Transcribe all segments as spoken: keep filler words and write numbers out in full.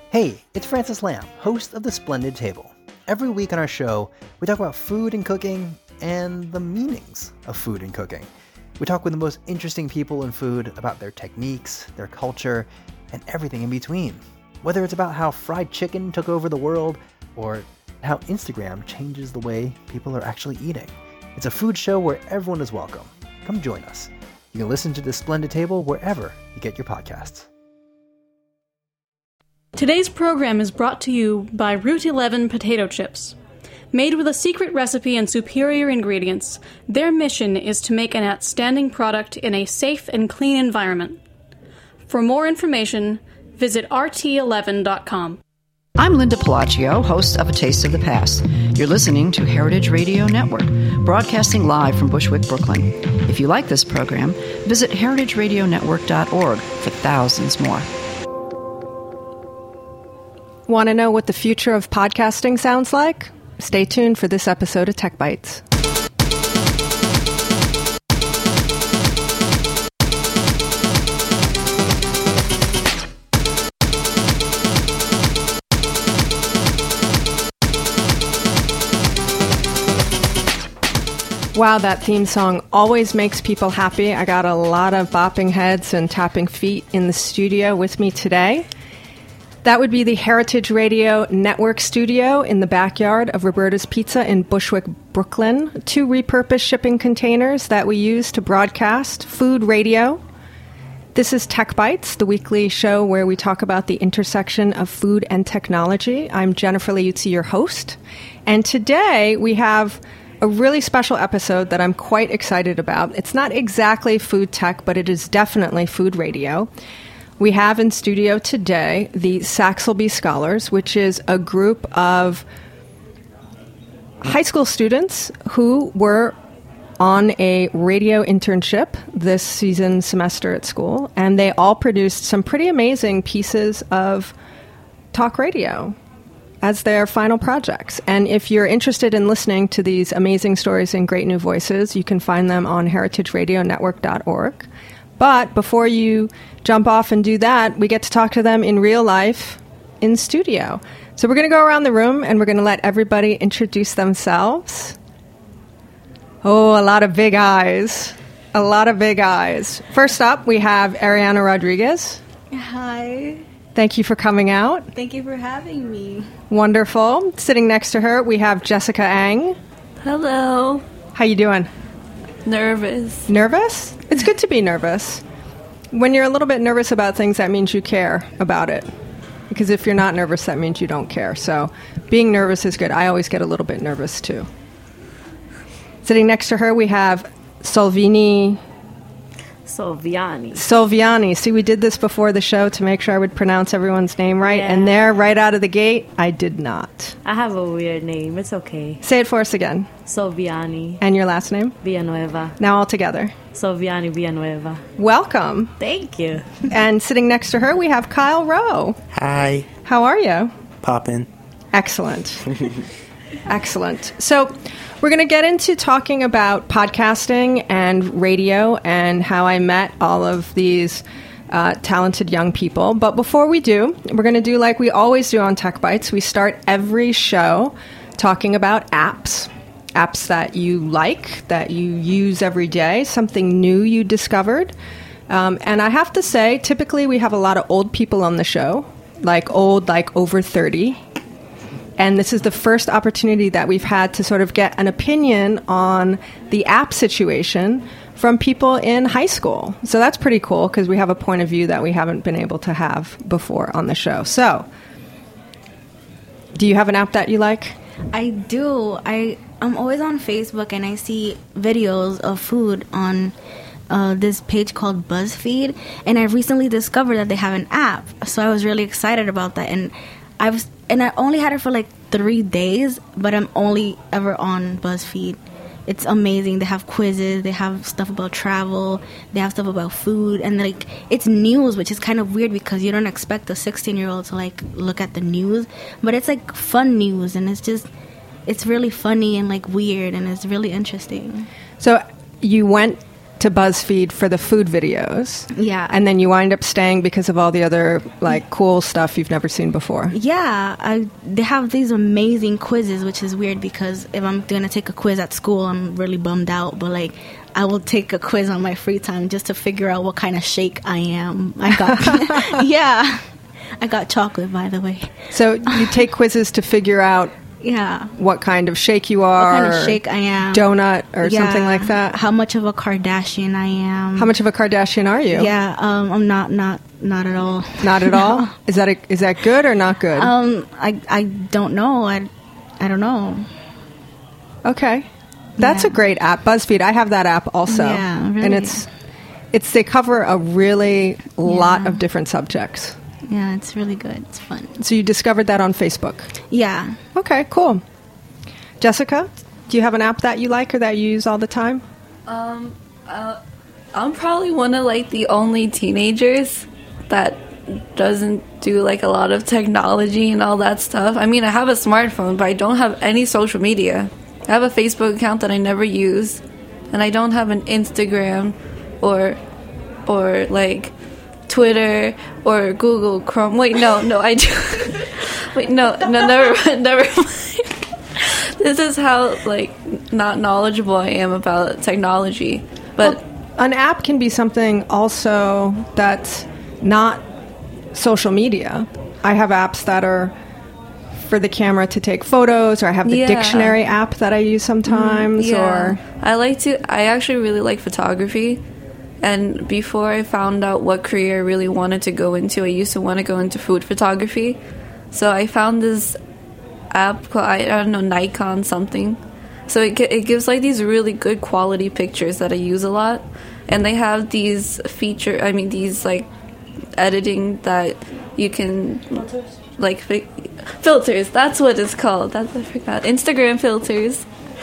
Hey, it's Francis Lamb, host of The Splendid Table. Every week on our show, we talk about food and cooking and the meanings of food and cooking. We talk with the most interesting people in food about their techniques, their culture, and everything in between. Whether it's about how fried chicken took over the world or how Instagram changes the way people are actually eating. It's a food show where everyone is welcome. Come join us. You can listen to The Splendid Table wherever you get your podcasts. Today's program is brought to you by Route eleven Potato Chips. Made with a secret recipe and superior ingredients, their mission is to make an outstanding product in a safe and clean environment. For more information, visit R T eleven dot com. I'm Linda Pelaccio, host of A Taste of the Past. You're listening to Heritage Radio Network, broadcasting live from Bushwick, Brooklyn. If you like this program, visit heritage radio network dot org for thousands more. Want to know what the future of podcasting sounds like? Stay tuned for this episode of Tech Bites. Wow, that theme song always makes people happy. I got a lot of bopping heads and tapping feet in the studio with me today. That would be the Heritage Radio Network studio in the backyard of Roberta's Pizza in Bushwick, Brooklyn. Two repurposed shipping containers that we use to broadcast food radio. This is Tech Bites, the weekly show where we talk about the intersection of food and technology. I'm Jennifer Liuzzi, your host. And today we have a really special episode that I'm quite excited about. It's not exactly food tech, but it is definitely food radio. We have in studio today the Saxelby Scholars, which is a group of high school students who were on a radio internship this season semester at school, and they all produced some pretty amazing pieces of talk radio as their final projects. And if you're interested in listening to these amazing stories and great new voices, you can find them on heritage radio network dot org. But before you jump off and do that, we get to talk to them in real life in studio. So we're going to go around the room and we're going to let everybody introduce themselves. Oh, a lot of big eyes. A lot of big eyes. First up, we have Ariana Rodriguez. Hi. Thank you for coming out. Thank you for having me. Wonderful. Sitting next to her, we have Jessica Ang. Hello. How you doing? Nervous. Nervous? It's good to be nervous. When you're a little bit nervous about things, that means you care about it. Because if you're not nervous, that means you don't care. So being nervous is good. I always get a little bit nervous, too. Sitting next to her, we have Solvini... Solviani. Solviani. See, we did this before the show to make sure I would pronounce everyone's name right. Yeah. And there, right out of the gate, I did not. I have a weird name. It's okay. Say it for us again. Solviani. And your last name? Villanueva. Now all together. Solviani Villanueva. Welcome. Thank you. And sitting next to her, we have Kyle Rowe. Hi. How are you? Poppin'. Excellent. Excellent. So we're going to get into talking about podcasting and radio and how I met all of these uh, talented young people. But before we do, we're going to do like we always do on Tech Bites. We start every show talking about apps. Apps that you like, that you use every day, something new you discovered. Um, and I have to say, typically we have a lot of old people on the show, like old, like over thirty. And this is the first opportunity that we've had to sort of get an opinion on the app situation from people in high school. So that's pretty cool because we have a point of view that we haven't been able to have before on the show. So, do you have an app that you like? I do. I, I'm always on Facebook and I see videos of food on uh, this page called BuzzFeed. And I recently discovered that they have an app. So I was really excited about that. And I was, and I only had it for like three days, but I'm only ever on BuzzFeed. It's amazing. They have quizzes. They have stuff about travel. They have stuff about food. And like, it's news, which is kind of weird because you don't expect a sixteen-year-old to like look at the news. But it's like fun news, and it's just, it's really funny and like weird, and it's really interesting. So you went to BuzzFeed for the food videos. Yeah. And then you wind up staying because of all the other like cool stuff you've never seen before. Yeah, I, they have these amazing quizzes, which is weird because if I'm going to take a quiz at school, I'm really bummed out. But like, I will take a quiz on my free time just to figure out what kind of shake I am. I got, yeah, I got chocolate, by the way. So you take quizzes to figure out yeah what kind of shake you are, what kind of shake I am, donut or yeah, something like that. How much of a Kardashian I am. How much of a Kardashian are you? Yeah, um, I'm not, not, not at all. Not at all. Is that a, is that good or not good? Um, I, I don't know. I, I don't know. Okay. That's Yeah. a great app. BuzzFeed, I have that app also. Yeah, really. And it's it's they cover a really lot of different subjects. Yeah, it's really good. It's fun. So you discovered that on Facebook. Yeah. Okay, cool. Jessica, do you have an app that you like or that you use all the time? Um, uh, I'm probably one of like the only teenagers that doesn't do like a lot of technology and all that stuff. I mean, I have a smartphone, but I don't have any social media. I have a Facebook account that I never use, and I don't have an Instagram or or like Twitter or Google Chrome. Wait, no, no, I do. Wait, no, no, never, never mind. This is how like not knowledgeable I am about technology. But Well, an app can be something also that's not social media. I have apps that are for the camera to take photos, or I have the Yeah. dictionary app that I use sometimes, yeah, or I like to. I actually really like photography. And before I found out what career I really wanted to go into, I used to want to go into food photography. So I found this app called, I, I don't know, Nikon something. So it, gi- it gives like these really good quality pictures that I use a lot. And they have these feature, I mean, these like editing that you can, like, fi- filters, that's what it's called. That's, I forgot. Instagram filters.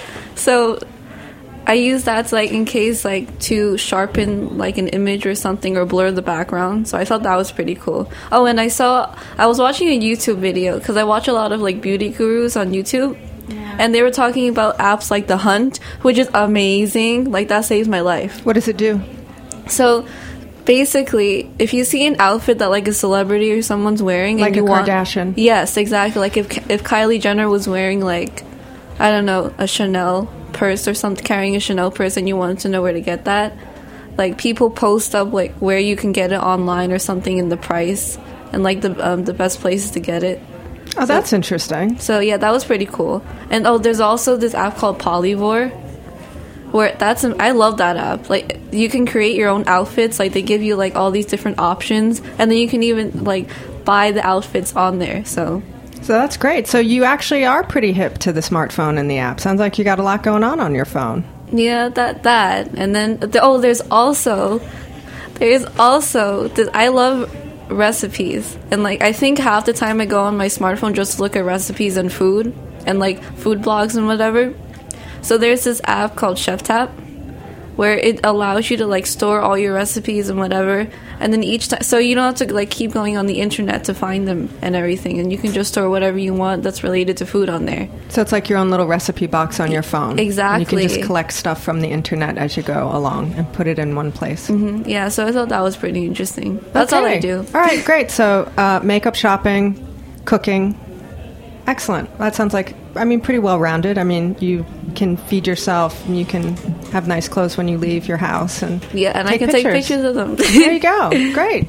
So I use that to, like, in case, like, to sharpen, like, an image or something or blur the background. So I thought that was pretty cool. Oh, and I saw, I was watching a YouTube video, because I watch a lot of, like, beauty gurus on YouTube. Yeah. And they were talking about apps like The Hunt, which is amazing. Like, that saves my life. what does it do? So basically, if you see an outfit that, like, a celebrity or someone's wearing, Like and you a want, Kardashian. yes, exactly. Like if if Kylie Jenner was wearing, like, I don't know, a Chanel purse or something, carrying a Chanel purse, and you wanted to know where to get that, like, people post up like where you can get it online or something, in the price and like the um, the best places to get it. Oh, that's interesting. So yeah, that was pretty cool. And oh, there's also this app called Polyvore, where that's I love that app. Like, you can create your own outfits. Like, they give you like all these different options, and then you can even like buy the outfits on there. So So that's great. So you actually are pretty hip to the smartphone and the app. Sounds like you got a lot going on on your phone. yeah, that that. And then the, oh, there's also there's also this, I love recipes, and like I think half the time I go on my smartphone just to look at recipes and food and like food blogs and whatever. So there's this app called ChefTap, where it allows you to like store all your recipes and whatever, and then each time, so you don't have to like keep going on the internet to find them and everything, and you can just store whatever you want that's related to food on there. So it's like your own little recipe box on your phone. Exactly. And you can just collect stuff from the internet as you go along and put it in one place. Mm-hmm. Yeah, so I thought that was pretty interesting. That's all I Okay. do. All right, great. So uh, makeup, shopping, cooking. Excellent. That sounds like, I mean, pretty well-rounded. I mean, you can feed yourself, and you can have nice clothes when you leave your house. And Yeah, and I take can take pictures of them. There you go. Great.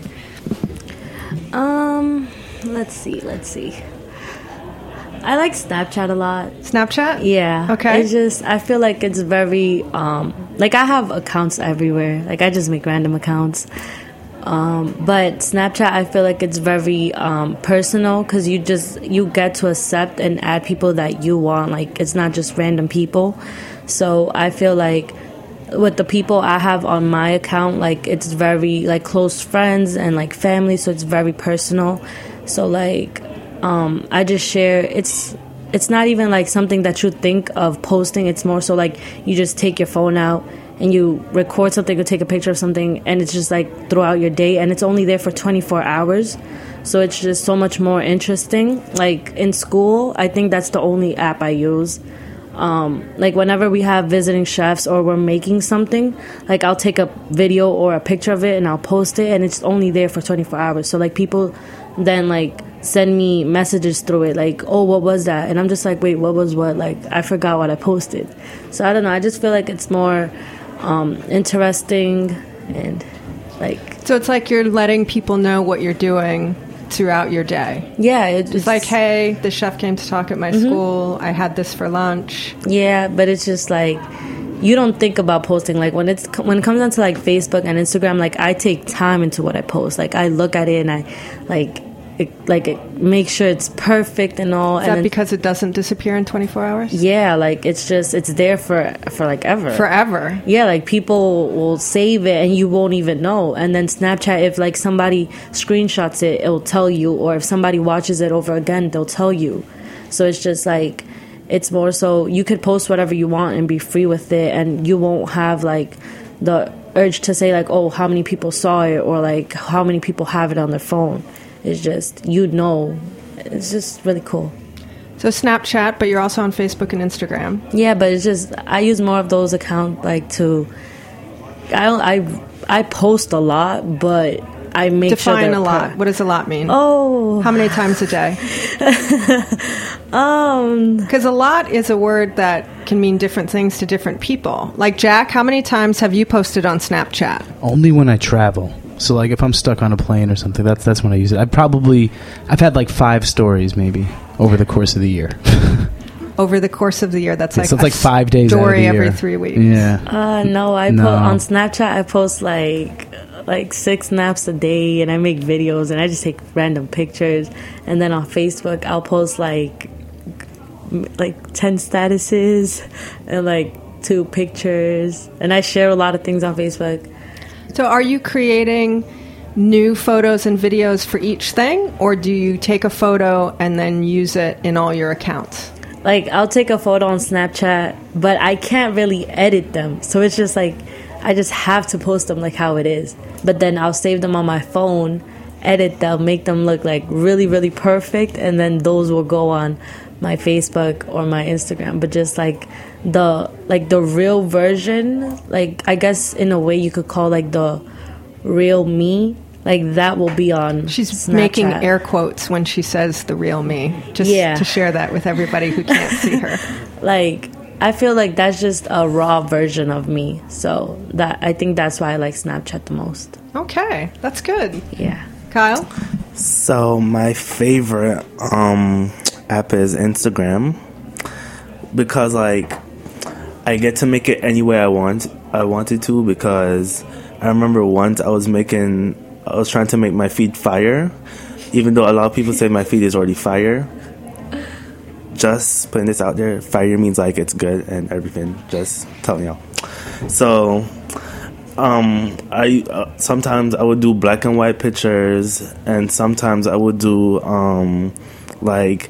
Um, let's see, let's see. I like Snapchat a lot. Snapchat? Yeah. Okay. It's just, I feel like it's very, um, like I have accounts everywhere. Like I just make random accounts. Um, but Snapchat, I feel like it's very um, personal, because you just, you get to accept and add people that you want. Like, it's not just random people. So I feel like with the people I have on my account, like, it's very, like, close friends and, like, family, so it's very personal. So, like, um, I just share, it's, it's not even, like, something that you think of posting. It's more so, like, you just take your phone out and you record something or take a picture of something, and it's just, like, throughout your day, and it's only there for twenty-four hours. So it's just so much more interesting. Like, in school, I think that's the only app I use. um, like whenever we have visiting chefs or we're making something, like I'll take a video or a picture of it and I'll post it, and it's only there for twenty-four hours. So like people then like send me messages through it, like, oh, what was that? And I'm just like, wait, what was what? Like, I forgot what I posted. So I don't know. I just feel like it's more um, interesting and like. So it's like you're letting people know what you're doing throughout your day. Yeah. It, it's, it's like, hey, the chef came to talk at my mm-hmm. school. I had this for lunch. Yeah, but it's just like, you don't think about posting. Like when it's when it comes down to like Facebook and Instagram, like I take time into what I post. Like I look at it and I like it, like it make sure it's perfect and all. Is and that then, because it doesn't disappear in twenty-four hours? Yeah, like it's just it's there for for like ever. Forever. Yeah, like people will save it and you won't even know. And then Snapchat, if like somebody screenshots it, it'll tell you. Or if somebody watches it over again, they'll tell you. So it's just like. It's more so you could post whatever you want and be free with it, and you won't have like the urge to say like, oh, how many people saw it, or like how many people have it on their phone. It's just, you know, it's just really cool. So Snapchat, but you're also on Facebook and Instagram. Yeah, but it's just, I use more of those accounts like to, I don't, I, I post a lot, but I make Define sure a lot. Per- what does a lot mean? Oh. How many times a day? um, Because a lot is a word that can mean different things to different people. Like, Jack, how many times have you posted on Snapchat? Only when I travel. So, like, if I'm stuck on a plane or something, that's that's when I use it. I probably, I've had like five stories maybe over the course of the year. Over the course of the year, that's like so it's like five days story out of the every year. three weeks. Yeah. Uh, no, I no. put on Snapchat. I post like like six snaps a day, and I make videos, and I just take random pictures. And then on Facebook, I'll post like like ten statuses and like two pictures, and I share a lot of things on Facebook. So, are you creating new photos and videos for each thing, or do you take a photo and then use it in all your accounts? Like, I'll take a photo on Snapchat, but I can't really edit them. So it's just like, I just have to post them like how it is. But then I'll save them on my phone, edit them, make them look like really, really perfect. And then those will go on my Facebook or my Instagram. But just like the, like the real version, like I guess in a way you could call like the real me. Like, that will be on She's Snapchat. Making air quotes when she says the real me. Just yeah. to share that with everybody who can't see her. Like, I feel like that's just a raw version of me. So, that I think that's why I like Snapchat the most. Okay, that's good. Yeah. Kyle? So, my favorite um, app is Instagram. Because, like, I get to make it any way I want. I wanted to because I remember once I was making... I was trying to make my feed fire, even though a lot of people say my feed is already fire. Just putting this out there, fire means like it's good and everything. Just telling y'all. So, um, I uh, sometimes I would do black and white pictures, and sometimes I would do um, like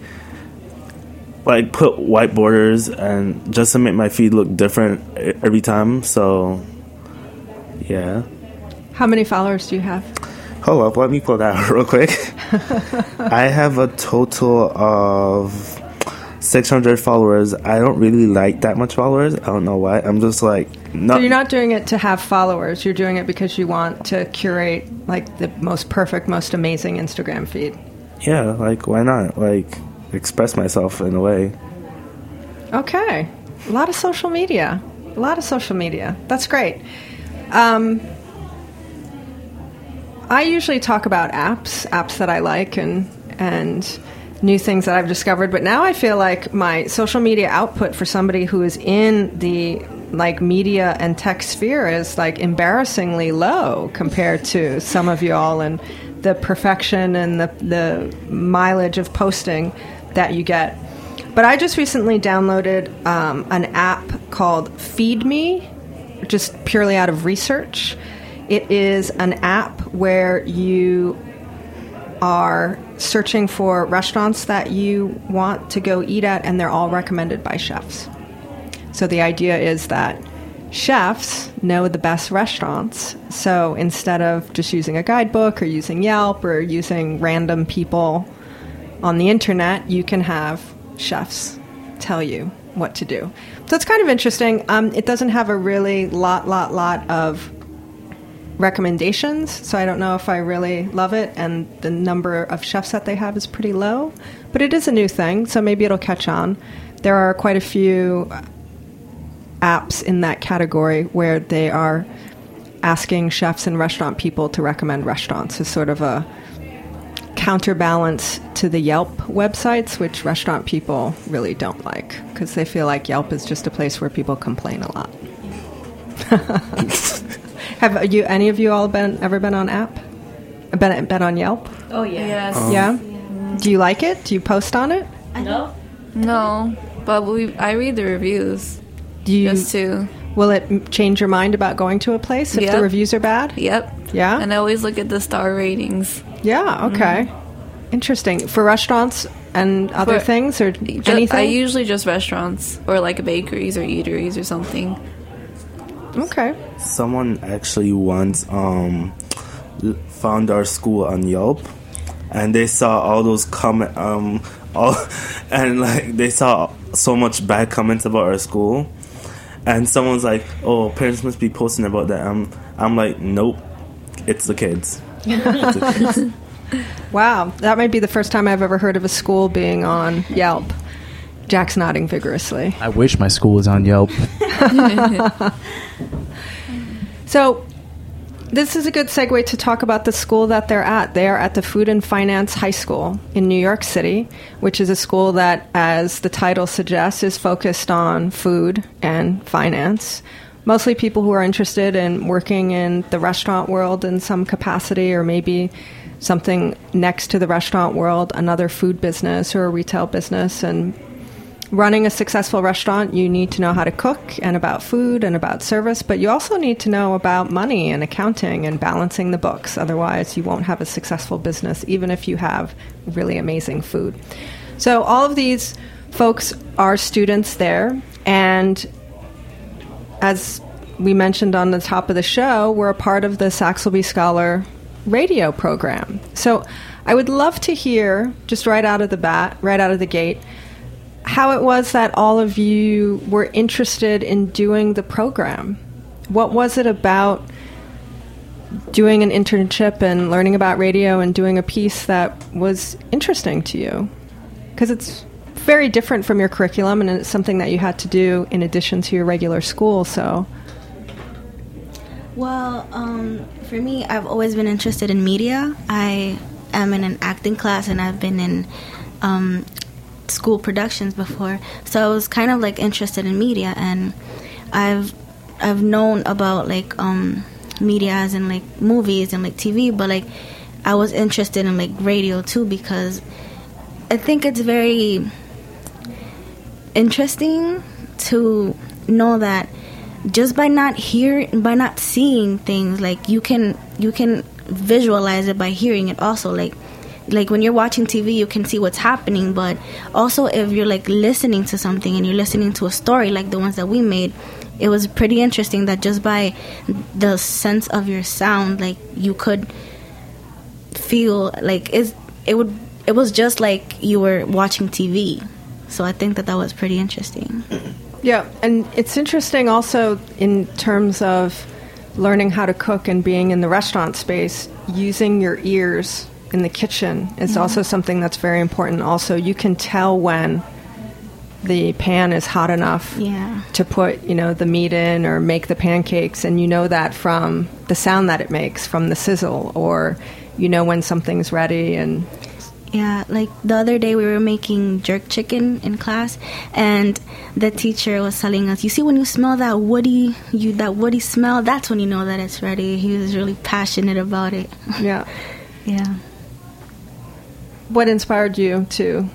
like put white borders, and just to make my feed look different every time. So, yeah. How many followers do you have? Hold up, let me pull that out real quick. I have a total of six hundred followers. I don't really like that much followers. I don't know why. I'm just like... No. So you're not doing it to have followers. You're doing it because you want to curate like the most perfect, most amazing Instagram feed. Yeah, like why not? Like express myself in a way. Okay. A lot of social media. A lot of social media. That's great. Um... I usually talk about apps, apps that I like and and new things that I've discovered. But now I feel like my social media output for somebody who is in the like media and tech sphere is like embarrassingly low compared to some of y'all and the perfection and the the mileage of posting that you get. But I just recently downloaded um, an app called Feed Me, just purely out of research. It is an app where you are searching for restaurants that you want to go eat at, and they're all recommended by chefs. So the idea is that chefs know the best restaurants. So instead of just using a guidebook or using Yelp or using random people on the internet, you can have chefs tell you what to do. So it's kind of interesting. Um, it doesn't have a really lot, lot, lot of recommendations, so I don't know if I really love it, and the number of chefs that they have is pretty low, but it is a new thing, so maybe it'll catch on. There are quite a few apps in that category where they are asking chefs and restaurant people to recommend restaurants as sort of a counterbalance to the Yelp websites, which restaurant people really don't like because they feel like Yelp is just a place where people complain a lot. Have you, any of you all been ever been on app? Been, been on Yelp? Oh, yeah. Yes. Um, Yeah? yeah? Do you like it? Do you post on it? No? No, but we I read the reviews Do you? just to. Will it m- change your mind about going to a place if Yep. the reviews are bad? Yep. Yeah? And I always look at the star ratings. Yeah, okay. Interesting. For restaurants and other For- things or Ju- anything? I usually just restaurants or like bakeries or eateries or something. Okay. Someone actually once um, l- found our school on Yelp, and they saw all those comment, um, all, and like they saw so much bad comments about our school, and someone's like, "Oh, parents must be posting about that." I'm, I'm like, "Nope, it's the kids." It's the kids. Wow. That might be the first time I've ever heard of a school being on Yelp. Jack's nodding vigorously. I wish my school was on Yelp. So, this is a good segue to talk about the school that they're at. They are at the Food and Finance High School in New York City, which is a school that, as the title suggests, is focused on food and finance. Mostly people who are interested in working in the restaurant world in some capacity, or maybe something next to the restaurant world, another food business or a retail business. And running a successful restaurant, you need to know how to cook and about food and about service, but you also need to know about money and accounting and balancing the books. Otherwise, you won't have a successful business, even if you have really amazing food. So all of these folks are students there, and as we mentioned on the top of the show, we're a part of the Saxelby Scholar radio program. So I would love to hear, just right out of the bat, right out of the gate, how it was that all of you were interested in doing the program. What was it about doing an internship and learning about radio and doing a piece that was interesting to you? Because it's very different from your curriculum, and it's something that you had to do in addition to your regular school, so... Well, um, for me, I've always been interested in media. I am in an acting class, and I've been in um, school productions before, so I was kind of like interested in media, and I've I've known about like um, media as in like movies and like T V, but like I was interested in like radio too, because I think it's very interesting to know that just by not hearing, by not seeing things, like you can you can visualize it by hearing it also. Like like when you're watching T V, you can see what's happening, but also if you're like listening to something and you're listening to a story like the ones that we made, it was pretty interesting that just by the sense of your sound, like you could feel like it's, it would it was just like you were watching T V. So I think that that was pretty interesting. Yeah, and it's interesting also in terms of learning how to cook and being in the restaurant space, using your ears in the kitchen is mm-hmm. also something that's very important. Also, you can tell when the pan is hot enough yeah. to put, you know, the meat in or make the pancakes, and you know that from the sound that it makes, from the sizzle, or you know when something's ready. And yeah, like the other day we were making jerk chicken in class, and the teacher was telling us, you see when you smell that woody you that woody smell, that's when you know that it's ready. He was really passionate about it. Yeah. Yeah. What inspired you to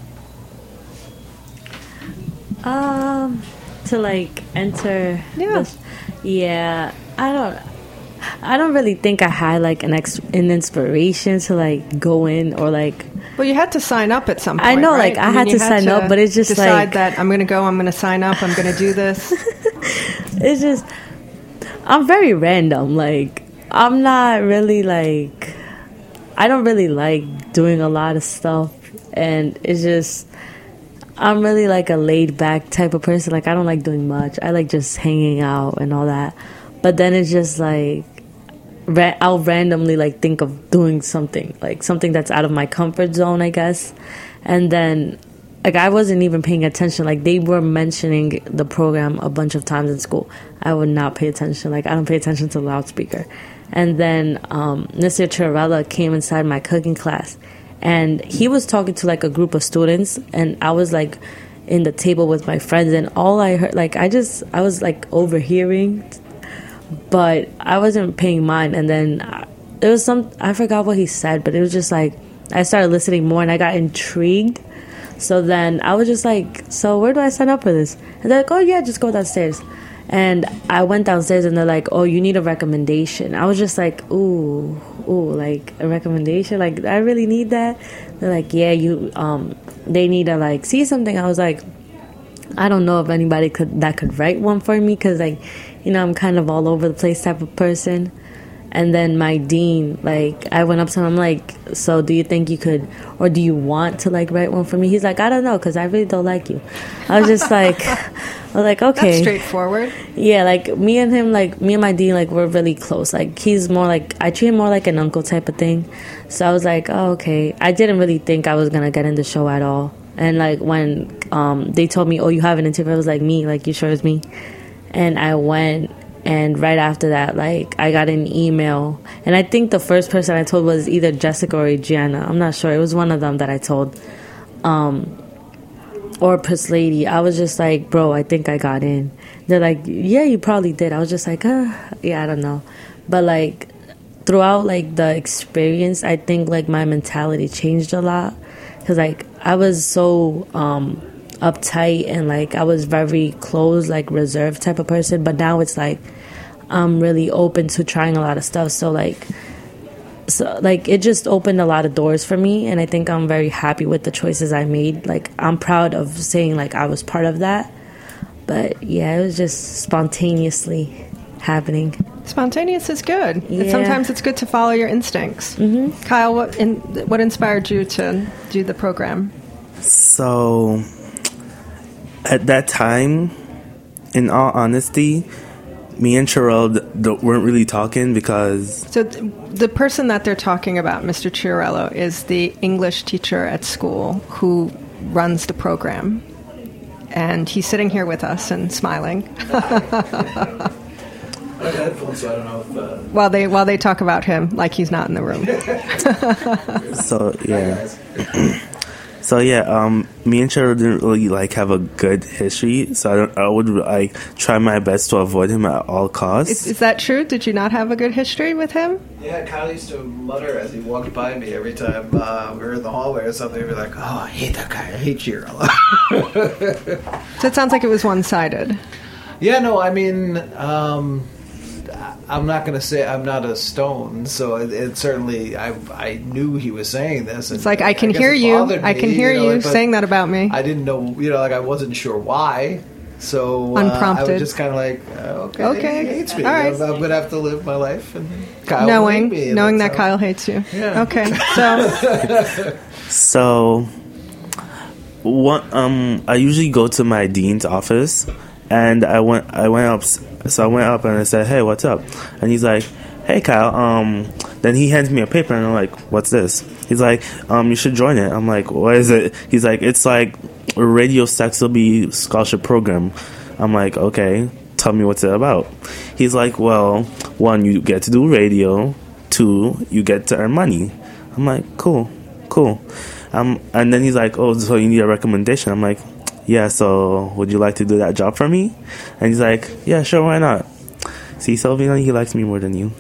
Um, to like enter. Yeah. The, yeah. I don't. I don't really think I had like an ex- an inspiration to like go in or like. Well, you had to sign up at some point. I know, right? like I, I mean, had to had sign to up, but it's just decide like that I'm going to go. I'm going to sign up. I'm going to do this. It's just I'm very random. Like I'm not really like I don't really like doing a lot of stuff, and it's just I'm really like a laid back type of person. Like I don't like doing much. I like just hanging out and all that. But then it's just like ra- I'll randomly like think of doing something, like something that's out of my comfort zone, I guess. And then like I wasn't even paying attention. Like they were mentioning the program a bunch of times in school. I would not pay attention. Like I don't pay attention to the loudspeaker. And then um, Mister Chiarella came inside my cooking class, and he was talking to like a group of students, and I was like in the table with my friends, and all I heard, like I just, I was like overhearing, but I wasn't paying mind. And then uh, there was some, I forgot what he said, but it was just like, I started listening more and I got intrigued. So then I was just like, so where do I sign up for this? And they're like, oh yeah, just go downstairs. And I went downstairs and they're like, oh, you need a recommendation. I was just like, ooh, ooh, like a recommendation? Like, I really need that? They're like, yeah, you, um, they need to like see something. I was like, I don't know if anybody could, that could write one for me. Cause like, you know, I'm kind of all over the place type of person. And then my dean, like, I went up to him, I'm like, so do you think you could, or do you want to, like, write one for me? He's like, I don't know, because I really don't like you. I was just like, I was like, okay. That's straightforward. Yeah, like, me and him, like, me and my dean, like, we're really close. Like, he's more like, I treat him more like an uncle type of thing. So I was like, oh, okay. I didn't really think I was going to get in the show at all. And, like, when um, they told me, oh, you have an interview, I was like, me? Like, you sure it's me? And I went. And right after that, like, I got an email. And I think the first person I told was either Jessica or Gianna. I'm not sure. It was one of them that I told. Um, or Pris Lady. I was just like, bro, I think I got in. They're like, yeah, you probably did. I was just like, uh, yeah, I don't know. But, like, throughout, like, the experience, I think, like, my mentality changed a lot. Because, like, I was so... Um, uptight and like I was very closed, like reserved type of person, but now it's like I'm really open to trying a lot of stuff. So like so like it just opened a lot of doors for me, and I think I'm very happy with the choices I made. Like I'm proud of saying like I was part of that. But yeah, it was just spontaneously happening. Spontaneous is good. Yeah. And sometimes it's good to follow your instincts. Mm-hmm. Kyle, what in, what inspired you to do the program? So at that time, in all honesty, me and Chiarella d- d- weren't really talking because... So th- the person that they're talking about, Mister Chiarello, is the English teacher at school who runs the program. And he's sitting here with us and smiling. I have headphones, so I don't know if... Uh... While they, while they talk about him like he's not in the room. So, yeah. So yeah, um, me and Chiarella didn't really like have a good history, so I, don't, I would like try my best to avoid him at all costs. Is, is that true? Did you not have a good history with him? Yeah, Kyle used to mutter as he walked by me every time uh, we were in the hallway or something. He'd be like, "Oh, I hate that guy. I hate Chiarella." So it sounds like it was one-sided. Yeah, no, I mean, um, I'm not going to say I'm not a stone, so it, it certainly, I I knew he was saying this. And it's like, I can I hear you, me, I can hear you, know, you saying that about me. I didn't know, you know, like I wasn't sure why, so uh, Unprompted. I was just kind of like, uh, okay, okay, he hates me. All right. I'm, I'm going to have to live my life, and Kyle knowing, will hate me, knowing that how, Kyle hates you. Yeah. Okay, so... So, what, um, I usually go to my dean's office, and I went, I went up, so I went up and I said, hey, what's up? And he's like, hey, Kyle, um, then he hands me a paper, and I'm like, what's this? He's like, um, you should join it. I'm like, what is it? He's like, it's like a Radio Saxelby scholarship program. I'm like, okay, tell me what's it about. He's like, well, one, you get to do radio. Two, you get to earn money. I'm like, cool, cool. Um, and then he's like, oh, so you need a recommendation. I'm like, yeah, so would you like to do that job for me? And he's like, yeah, sure, why not? See, Sylvia, he likes me more than you.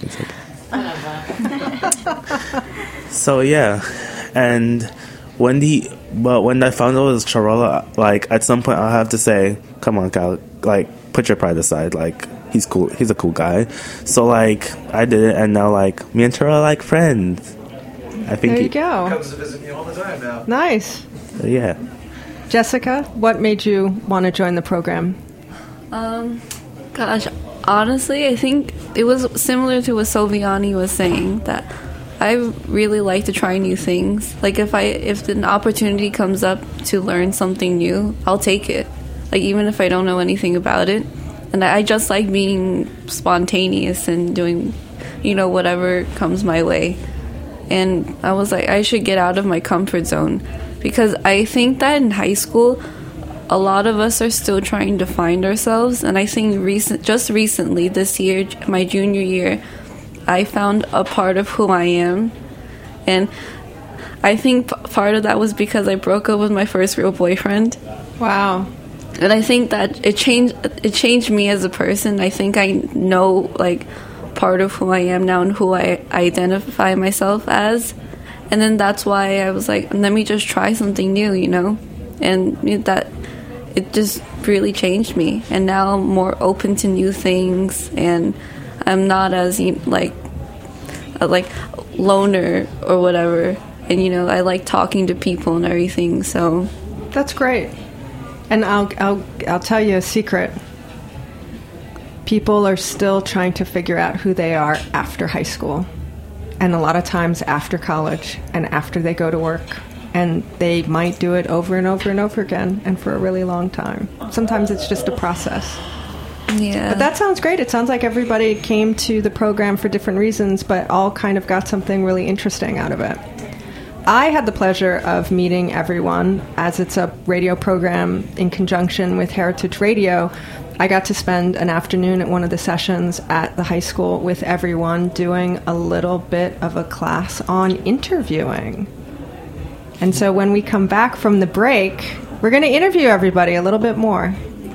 Like, so, yeah. And when the, but when I found out it was Chiarella, like, at some point I'll have to say, come on, Kyle, like, put your pride aside. Like, he's cool. He's a cool guy. So, like, I did it, and now, like, me and Chiarella are like friends. I think there you he, go. He comes to visit me all the time now. Nice. Uh, yeah. Jessica, what made you want to join the program? Um, gosh, honestly, I think it was similar to what Soviani was saying, that I really like to try new things. Like if I if an opportunity comes up to learn something new, I'll take it. Like even if I don't know anything about it. And I just like being spontaneous and doing, you know, whatever comes my way. And I was like, I should get out of my comfort zone. Because I think that in high school, a lot of us are still trying to find ourselves. And I think recent, just recently, this year, my junior year, I found a part of who I am. And I think p- part of that was because I broke up with my first real boyfriend. Wow. And I think that it changed it changed me as a person. I think I know, like, part of who I am now and who I identify myself as. And then that's why I was like, let me just try something new, you know? And that, it just really changed me. And now I'm more open to new things, and I'm not as, like, a, like, loner or whatever. And, you know, I like talking to people and everything, so. That's great. And I'll, I'll, I'll tell you a secret. People are still trying to figure out who they are after high school. And a lot of times after college and after they go to work. And they might do it over and over and over again and for a really long time. Sometimes it's just a process. Yeah. But that sounds great. It sounds like everybody came to the program for different reasons, but all kind of got something really interesting out of it. I had the pleasure of meeting everyone, as it's a radio program in conjunction with Heritage Radio. I got to spend an afternoon at one of the sessions at the high school with everyone doing a little bit of a class on interviewing. And so when we come back from the break, we're going to interview everybody a little bit more.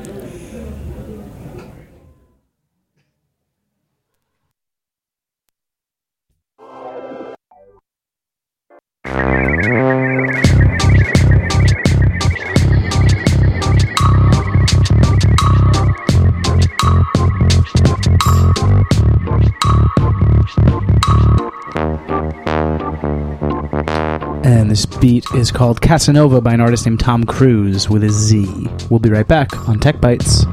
And this beat is called Casanova by an artist named Tom Cruise with a Z. We'll be right back on Tech Bites.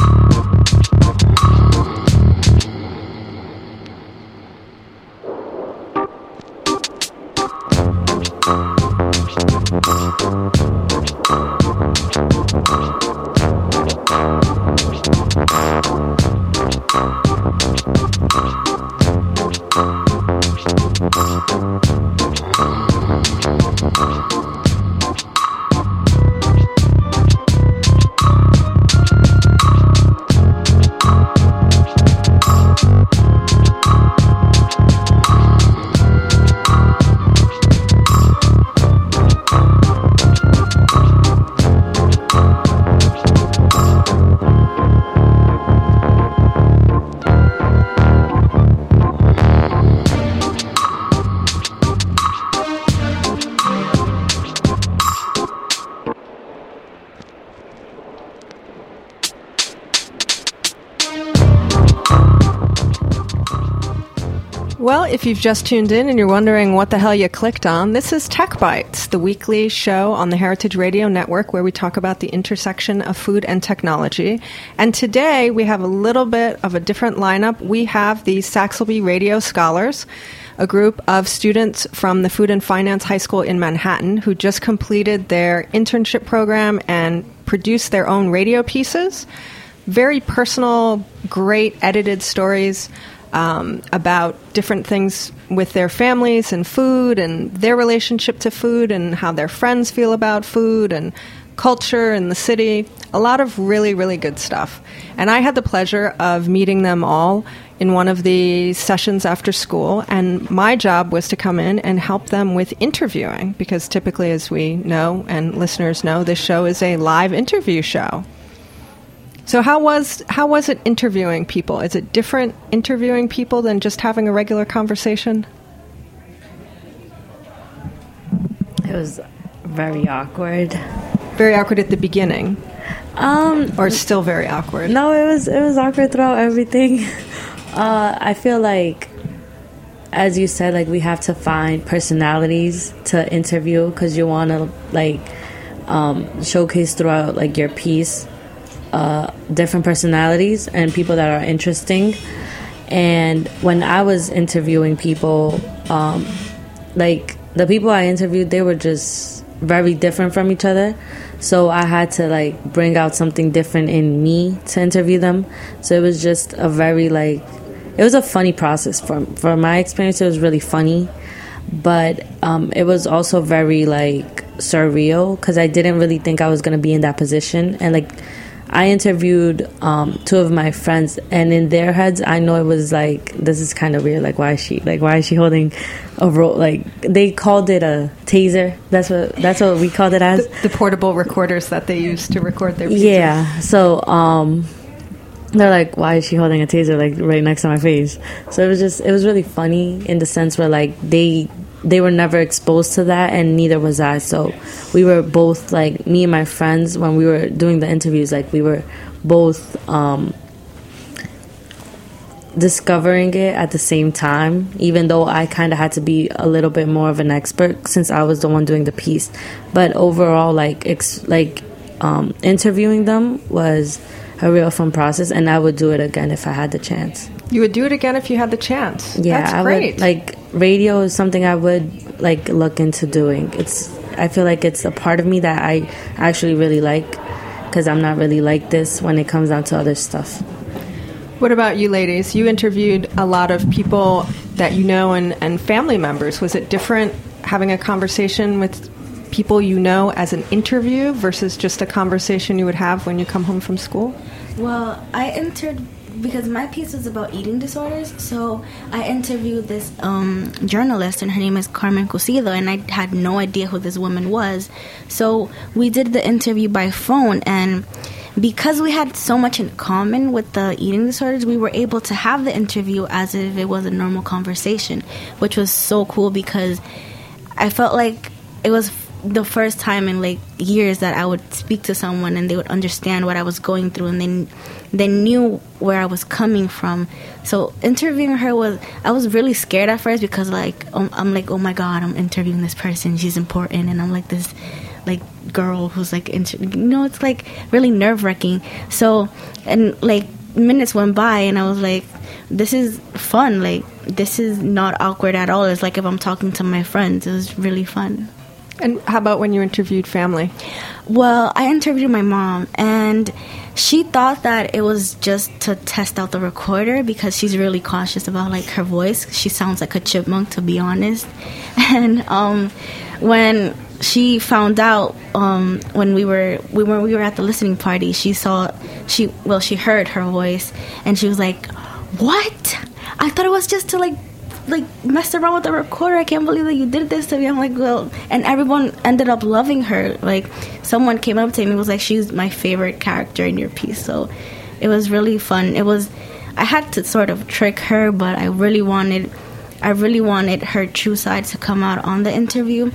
Well, if you've just tuned in and you're wondering what the hell you clicked on, this is Tech Bites, the weekly show on the Heritage Radio Network where we talk about the intersection of food and technology. And today we have a little bit of a different lineup. We have the Saxelby Radio Scholars, a group of students from the Food and Finance High School in Manhattan who just completed their internship program and produced their own radio pieces. Very personal, great edited stories Um, about different things with their families and food and their relationship to food and how their friends feel about food and culture and the city. A lot of really, really good stuff. And I had the pleasure of meeting them all in one of the sessions after school, and my job was to come in and help them with interviewing, because typically, as we know and listeners know, this show is a live interview show. So how was how was it interviewing people? Is it different interviewing people than just having a regular conversation? It was very awkward. Very awkward at the beginning? Um, or still very awkward? No, it was it was awkward throughout everything. Uh, I feel like, as you said, like we have to find personalities to interview because you want to like um, showcase throughout like your piece. Uh, different personalities and people that are interesting. And when I was interviewing people, um, like the people I interviewed, they were just very different from each other. So I had to like bring out something different in me to interview them. So it was just a very like, it was a funny process. For, for my experience, it was really funny. But um, it was also very like surreal because I didn't really think I was going to be in that position. And like I interviewed um, two of my friends, and in their heads, I know it was like, this is kind of weird. Like, why is she like, why is she holding a roll? Like, they called it a taser. That's what that's what we called it as. The, the portable recorders that they use to record their pizzas. Yeah. So um, they're like, why is she holding a taser like right next to my face? So it was just, it was really funny in the sense where like they. They were never exposed to that, and neither was I. So we were both, like, me and my friends, when we were doing the interviews, like, we were both um, discovering it at the same time, even though I kind of had to be a little bit more of an expert since I was the one doing the piece. But overall, like, ex- like um, interviewing them was a real fun process, and I would do it again if I had the chance. You would do it again if you had the chance. Yeah, That's I great. would, like, radio is something I would like look into doing. It's I feel like it's a part of me that I actually really like, because I'm not really like this when it comes down to other stuff. What about you ladies? You interviewed a lot of people that you know and, and family members. Was it different having a conversation with people you know as an interview versus just a conversation you would have when you come home from school? Well, I entered because my piece was about eating disorders, so I interviewed this um, journalist, and her name is Carmen Cosido, and I had no idea who this woman was. So we did the interview by phone, and because we had so much in common with the eating disorders, we were able to have the interview as if it was a normal conversation, which was so cool because I felt like it was the first time in like years that I would speak to someone and they would understand what I was going through, and they they knew where I was coming from. So interviewing her was, I was really scared at first because like um, I'm like, oh my god, I'm interviewing this person, she's important, and I'm like this like girl who's like inter- you know, it's like really nerve-wracking. So and like minutes went by and I was like, this is fun, like this is not awkward at all. It's like if I'm talking to my friends. It was really fun. And how about when you interviewed family? Well, I interviewed my mom, and she thought that it was just to test out the recorder because she's really cautious about like her voice. She sounds like a chipmunk, to be honest. And um, when she found out, um, when we were we were we were at the listening party, she saw she well she heard her voice, and she was like, "What? I thought it was just to like." like messed around with the recorder. I can't believe that you did this to me." I'm like, well, and everyone ended up loving her. Like someone came up to me and was like, she's my favorite character in your piece. So it was really fun. It was, I had to sort of trick her, but I really wanted I really wanted her true side to come out on the interview.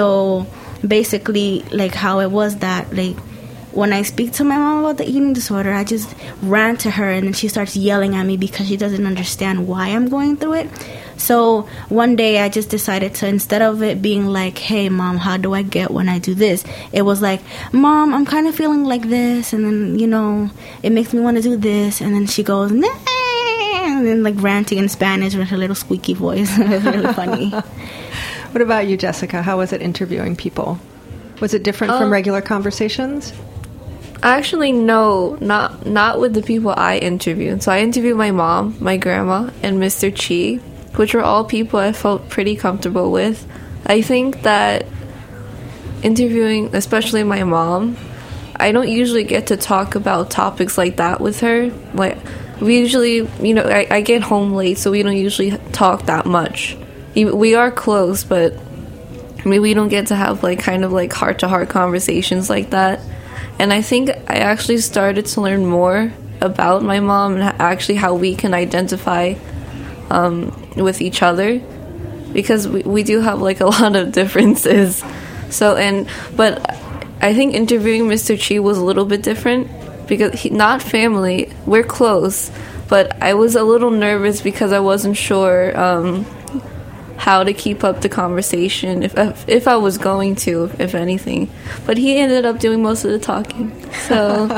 So basically, like how it was that like when I speak to my mom about the eating disorder, I just ran to her and then she starts yelling at me because she doesn't understand why I'm going through it. So one day I just decided to, instead of it being like, hey mom, how do I get when I do this? It was like, mom, I'm kind of feeling like this, and then, you know, it makes me want to do this. And then she goes, nah, and then like ranting in Spanish with her little squeaky voice. It was really funny. What about you, Jessica? How was it interviewing people? Was it different um, from regular conversations? Actually, no, not not with the people I interviewed. So I interviewed my mom, my grandma, and Mister Chi, which were all people I felt pretty comfortable with. I think that interviewing, especially my mom, I don't usually get to talk about topics like that with her. Like, we usually, you know, I, I get home late, so we don't usually talk that much. We are close, but I mean, we don't get to have like kind of like heart-to-heart conversations like that. And I think I actually started to learn more about my mom and actually how we can identify um, with each other, because we, we do have like a lot of differences. So and but I think interviewing Mister Chi was a little bit different because he, not family, we're close, but I was a little nervous because I wasn't sure um, how to keep up the conversation, if, if if I was going to, if anything. But he ended up doing most of the talking. So,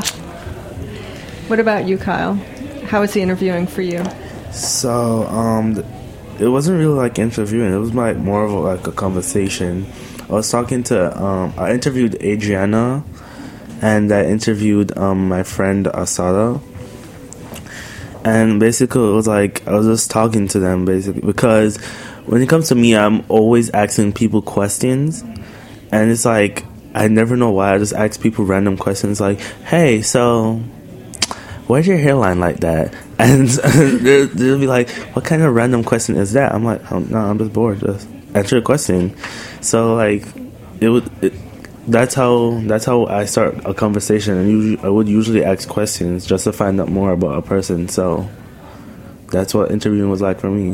what about you, Kyle? How was the interviewing for you? So, um, it wasn't really like interviewing. It was like more of a, like a conversation. I was talking to, um, I interviewed Adriana, and I interviewed um, my friend Asada. And basically, it was like, I was just talking to them, basically. Because when it comes to me, I'm always asking people questions. And it's like, I never know why. I just ask people random questions like, hey, so, why's your hairline like that? And they'll, they'll be like, what kind of random question is that? I'm like, oh, no, I'm just bored. Just answer a question. So, like, it would... It, That's how that's how I start a conversation, and usually, I would usually ask questions just to find out more about a person. So that's what interviewing was like for me.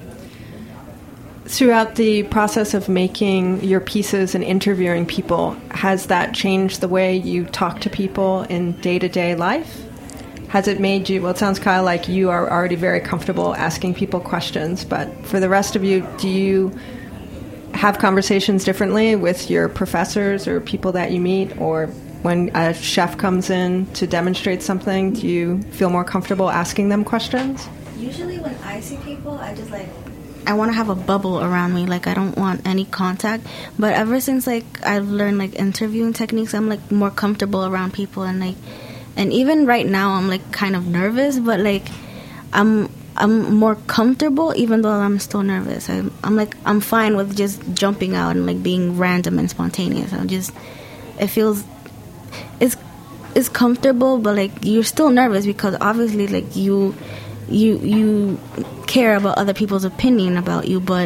Throughout the process of making your pieces and interviewing people, has that changed the way you talk to people in day-to-day life? Has it made you, well, it sounds kind of like you are already very comfortable asking people questions, but for the rest of you, do you have conversations differently with your professors or people that you meet, or when a chef comes in to demonstrate something, do you feel more comfortable asking them questions? Usually when I see people, I just like, I want to have a bubble around me, like I don't want any contact. But ever since like I've learned like interviewing techniques, I'm like more comfortable around people, and like, and even right now I'm like kind of nervous, but like I'm I'm more comfortable even though I'm still nervous. I'm, I'm like, I'm fine with just jumping out and like being random and spontaneous. I'm just, it feels, it's, it's comfortable, but like you're still nervous because obviously like you, you, you care about other people's opinion about you, but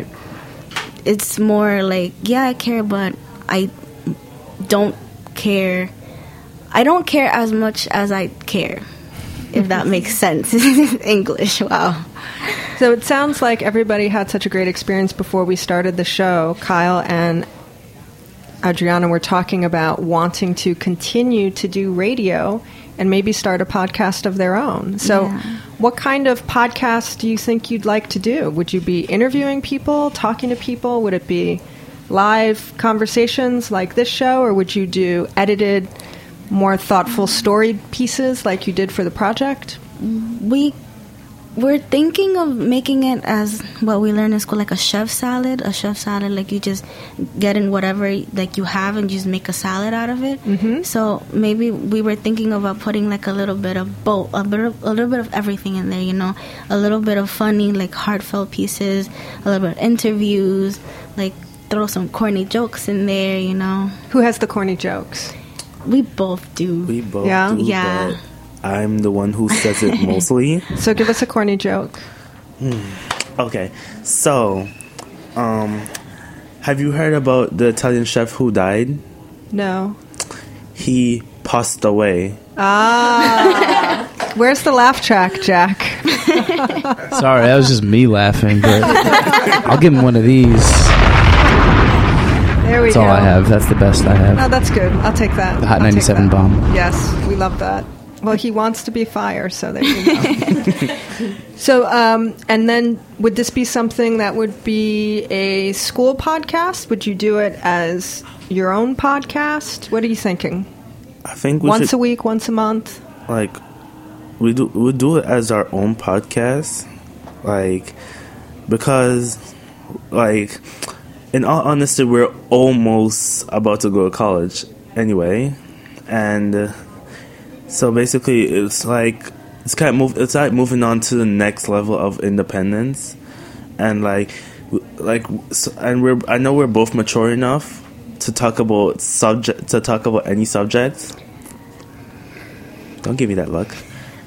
it's more like, yeah, I care, but I don't care. I don't care as much as I care. If that makes sense. English, wow. So it sounds like everybody had such a great experience before we started the show. Kyle and Adriana were talking about wanting to continue to do radio and maybe start a podcast of their own. So yeah. What kind of podcast do you think you'd like to do? Would you be interviewing people, talking to people? Would it be live conversations like this show, or would you do edited, more thoughtful story pieces like you did for the project? We we're thinking of making it as what we learned in school, like a chef salad. A chef salad, like you just get in whatever like you have and just make a salad out of it. Mm-hmm. So maybe we were thinking about putting like a little bit of both, a bit of, a little bit of everything in there. You know, a little bit of funny, like heartfelt pieces, a little bit of interviews, like throw some corny jokes in there. You know, who has the corny jokes? We both do. We both yeah? do. Yeah. But I'm the one who says it mostly. So give us a corny joke. Hmm. Okay. So, um, have you heard about the Italian chef who died? No. He passed away. Ah. Where's the laugh track, Jack? Sorry, that was just me laughing, but I'll give him one of these. There we that's go. all I have. That's the best I have. Oh, that's good. I'll take that. The Hot I'll ninety-seven bomb. Yes, we love that. Well, he wants to be fire, so there you go. So, um, and then would this be something that would be a school podcast? Would you do it as your own podcast? What are you thinking? I think we once should, a week, once a month. Like, we do we do it as our own podcast, like because, like. In all honesty, we're almost about to go to college anyway, and uh, so basically, it's like it's kind of move. It's like moving on to the next level of independence, and like, like, so, and we're. I know we're both mature enough to talk about subject to talk about any subjects. Don't give me that look.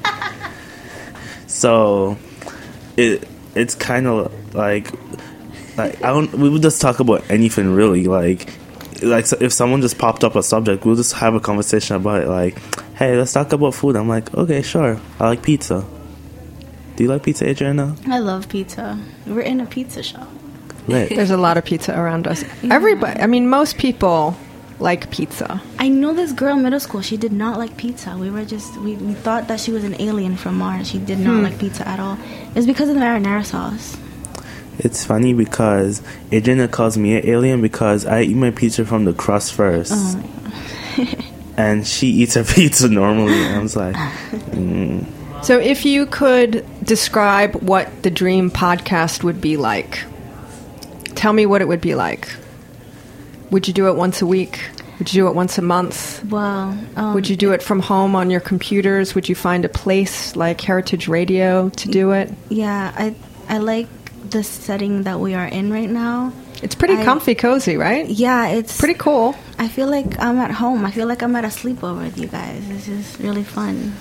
So, it it's kind of like. Like, I don't. We would just talk about anything really. Like, like so if someone just popped up a subject, we'll just have a conversation about it. Like, hey, let's talk about food. I'm like, okay, sure. I like pizza. Do you like pizza, Adriana? I love pizza. We're in a pizza shop. Lit. There's a lot of pizza around us. Yeah. Everybody. I mean, most people like pizza. I know this girl in middle school. She did not like pizza. We were just we, we thought that she was an alien from Mars. She did not hmm. like pizza at all. It's because of the marinara sauce. It's funny because Adriana calls me an alien because I eat my pizza from the crust first. Oh my God. And she eats her pizza normally. And I was like, mm. So if you could describe what the dream podcast would be like, tell me what it would be like. Would you do it once a week? Would you do it once a month? Well, um, would you do it from home on your computers? Would you find a place like Heritage Radio to do it? Yeah, I I like the setting that we are in right now. It's pretty I, comfy, cozy, right? Yeah, it's pretty cool. I feel like I'm at home. I feel like I'm at a sleepover with you guys. It's just really fun.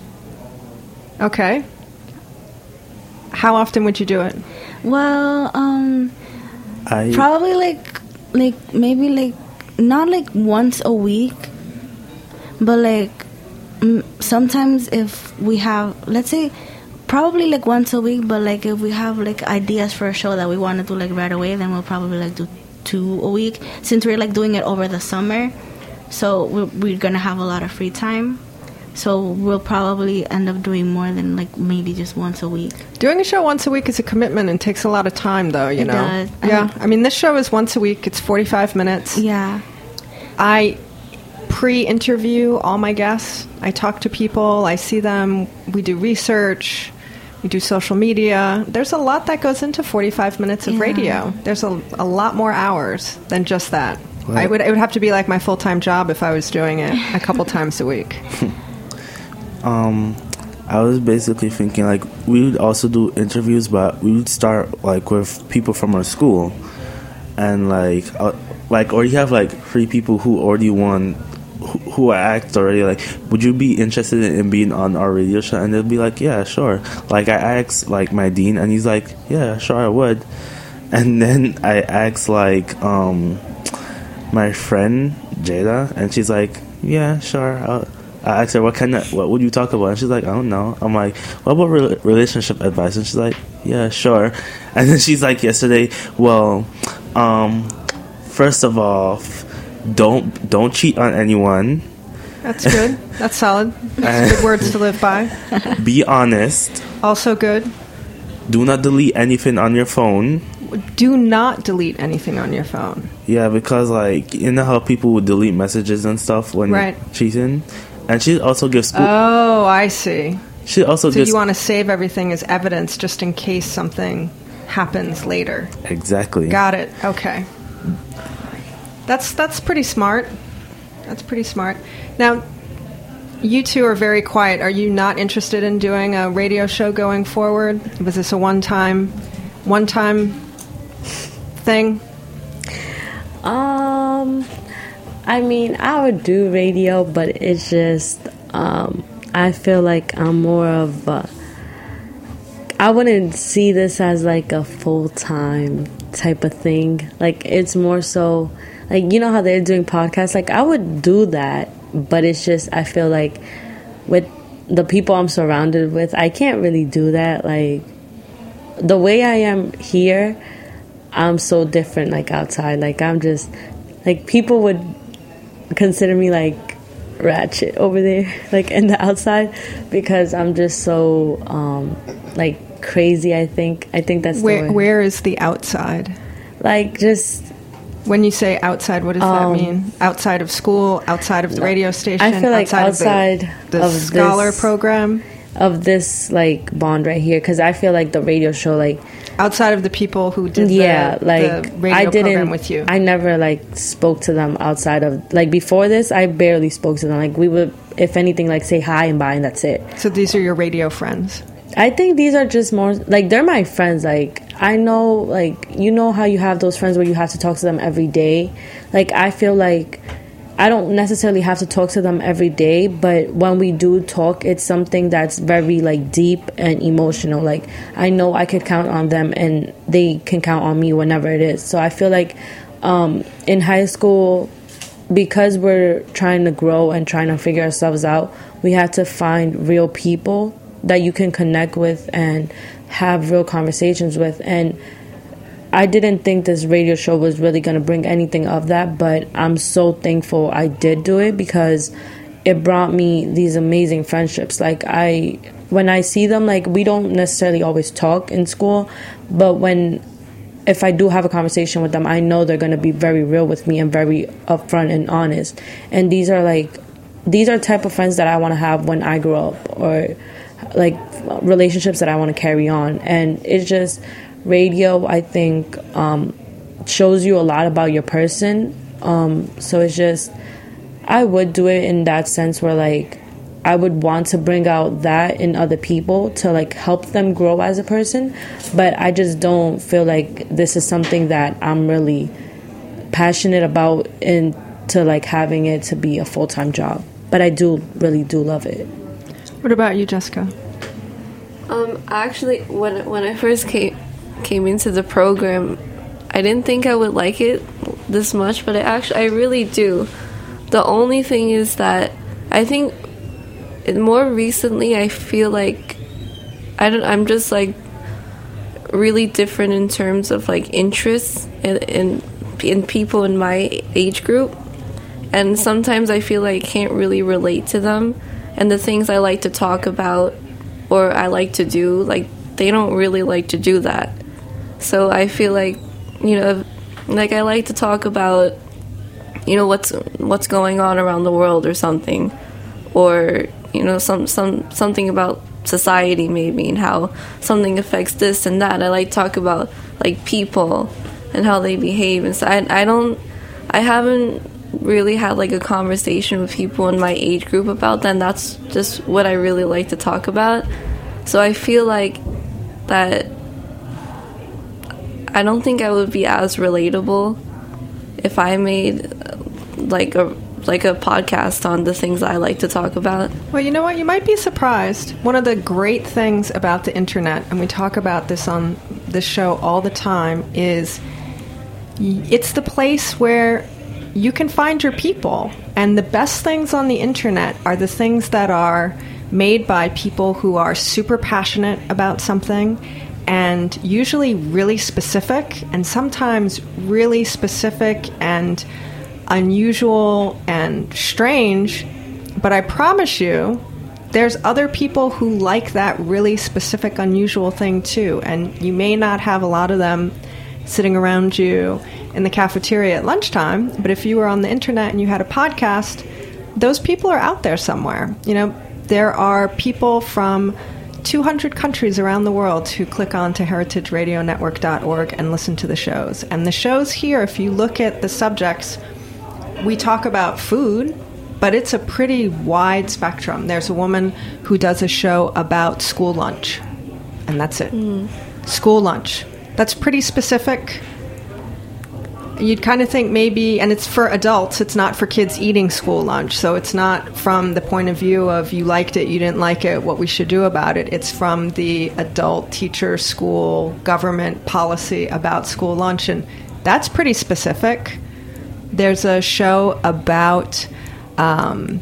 Okay. How often would you do it? Well, um, I probably like like maybe like not like once a week, but like m- sometimes if we have, let's say, probably like once a week, but like if we have like ideas for a show that we want to do like right away, then we'll probably like do two a week, since we're like doing it over the summer, so we're, we're gonna have a lot of free time, so we'll probably end up doing more than like maybe just once a week. Doing a show once a week is a commitment and takes a lot of time, though, you it know. Does. Yeah, I mean, this show is once a week. It's forty-five minutes. Yeah. I pre-interview all my guests. I talk to people. I see them. We do research. We do social media. There's a lot that goes into forty-five minutes of Yeah. radio. There's a, a lot more hours than just that. Right. I would it would have to be like my full-time job if I was doing it a couple times a week. Um, I was basically thinking like we would also do interviews, but we would start like with people from our school, and like uh, like or you have like three people who already won, who, who are act already. Like, would you be interested in, in being on our radio show? And they'll be like, yeah, sure. Like I asked like my dean, and he's like, yeah, sure, I would. And then I asked like um my friend Jada, and she's like, yeah, sure. I'll, I asked her, what kind of, what would you talk about? And she's like, I don't know. I'm like, what about re- relationship advice? And she's like, yeah, sure. And then she's like yesterday, well, um, first of all, don't don't cheat on anyone. That's good. That's solid. That's good words to live by. Be honest. Also good. Do not delete anything on your phone. Do not delete anything on your phone. Yeah, because like, you know how people would delete messages and stuff when right. you're cheating? And she also gives school. Oh, I see. She also so gives. You want to save everything as evidence just in case something happens later. Exactly. Got it. Okay. That's that's pretty smart. That's pretty smart. Now, you two are very quiet. Are you not interested in doing a radio show going forward? Was this a one-time, one-time thing? Um. I mean, I would do radio, but it's just, um, I feel like I'm more of a, I wouldn't see this as like a full-time type of thing. Like, it's more so, like, you know how they're doing podcasts? Like, I would do that, but it's just, I feel like with the people I'm surrounded with, I can't really do that. Like, the way I am here, I'm so different, like, outside. Like, I'm just, like, people would consider me like ratchet over there, like in the outside, because I'm just so um like crazy. I think I think that's where the way. Where is the outside? Like, just when you say outside, what does um, that mean? Outside of school, outside of the radio station, I feel like outside, outside of the, the of scholar this, program of this like bond right here, because I feel like the radio show, like outside of the people who did yeah the, like the radio I didn't program with you. I never like spoke to them outside of, like, before this I barely spoke to them. Like, we would, if anything, like say hi and bye, and that's it. So these are your radio friends? I think these are just more like, they're my friends. Like, I know, like, you know how you have those friends where you have to talk to them every day. Like, I feel like I don't necessarily have to talk to them every day, but when we do talk, it's something that's very like deep and emotional. Like, I know I could count on them and they can count on me whenever it is. So I feel like um, in high school, because we're trying to grow and trying to figure ourselves out, we have to find real people that you can connect with and have real conversations with. And I didn't think this radio show was really going to bring anything of that, but I'm so thankful I did do it, because it brought me these amazing friendships. Like, I, when I see them, like, we don't necessarily always talk in school, but when, if I do have a conversation with them, I know they're going to be very real with me and very upfront and honest. And these are like, these are type of friends that I want to have when I grow up, or like relationships that I want to carry on. And it's just radio, I think, um, shows you a lot about your person. Um, so it's just, I would do it in that sense where like I would want to bring out that in other people to like help them grow as a person. But I just don't feel like this is something that I'm really passionate about into like having it to be a full-time job. But I do really do love it. What about you, Jessica? Um, actually, when when I first came came into the program, I didn't think I would like it this much, but I actually I really do. The only thing is that I think more recently I feel like I don't I'm just like really different in terms of like interests in in, in people in my age group, and sometimes I feel like I can't really relate to them, and the things I like to talk about or I like to do, like they don't really like to do that. So I feel like, you know, like I like to talk about, you know, what's what's going on around the world or something, or you know, some some something about society maybe and how something affects this and that. I like to talk about like people and how they behave, and so I, I don't, I haven't really had like a conversation with people in my age group about that. And that's just what I really like to talk about. So I feel like that I don't think I would be as relatable if I made uh, like a like a podcast on the things I like to talk about. Well, you know what? You might be surprised. One of the great things about the internet, and we talk about this on this show all the time, is it's the place where you can find your people. And the best things on the internet are the things that are made by people who are super passionate about something, and usually really specific, and sometimes really specific and unusual and strange. But I promise you, there's other people who like that really specific, unusual thing too. And you may not have a lot of them sitting around you in the cafeteria at lunchtime, but if you were on the internet and you had a podcast, those people are out there somewhere. You know, there are people from two hundred countries around the world who click on to heritage radio network dot org and listen to the shows. And the shows here, if you look at the subjects, we talk about food, but it's a pretty wide spectrum. There's a woman who does a show about school lunch, and that's it. Mm. School lunch. That's pretty specific. You'd kind of think maybe, and it's for adults, it's not for kids eating school lunch, so it's not from the point of view of you liked it, you didn't like it, what we should do about it. It's from the adult, teacher, school, government policy about school lunch, and that's pretty specific. There's a show about, um,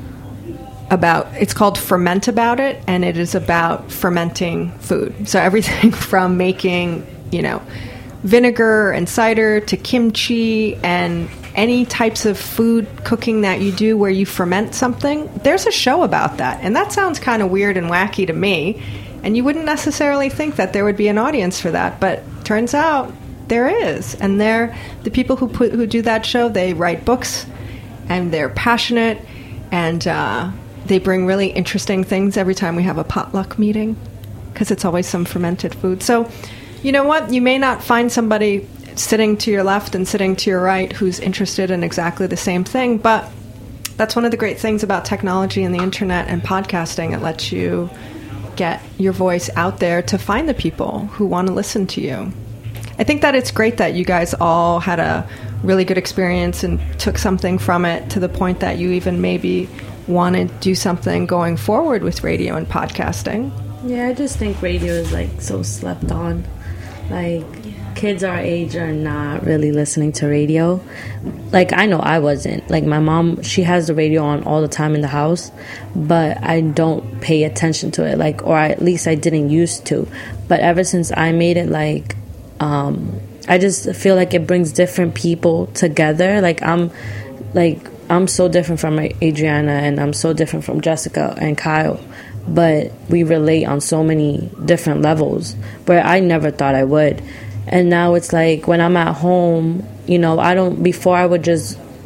about, it's called Ferment About It, and it is about fermenting food. So everything from making, you know, vinegar and cider to kimchi and any types of food cooking that you do where you ferment something. There's a show about that, and that sounds kind of weird and wacky to me, and you wouldn't necessarily think that there would be an audience for that, but turns out there is. And they're the people who put who do that show, they write books, and they're passionate, and uh, they bring really interesting things every time we have a potluck meeting, because it's always some fermented food. So you know what? You may not find somebody sitting to your left and sitting to your right who's interested in exactly the same thing, but that's one of the great things about technology and the internet and podcasting. It lets you get your voice out there to find the people who want to listen to you. I think that it's great that you guys all had a really good experience and took something from it to the point that you even maybe want to do something going forward with radio and podcasting. Yeah, I just think radio is like so slept on. Like, yeah. Kids our age are not really listening to radio. Like, I know I wasn't. Like, my mom, she has the radio on all the time in the house, but I don't pay attention to it. Like, or at least I didn't used to. But ever since I made it, like, um, I just feel like it brings different people together. Like, I'm, like, I'm so different from Adriana, and I'm so different from Jessica and Kyle. But we relate on so many different levels where I never thought I would. And now it's like when I'm at home, you know, I don't, before I would just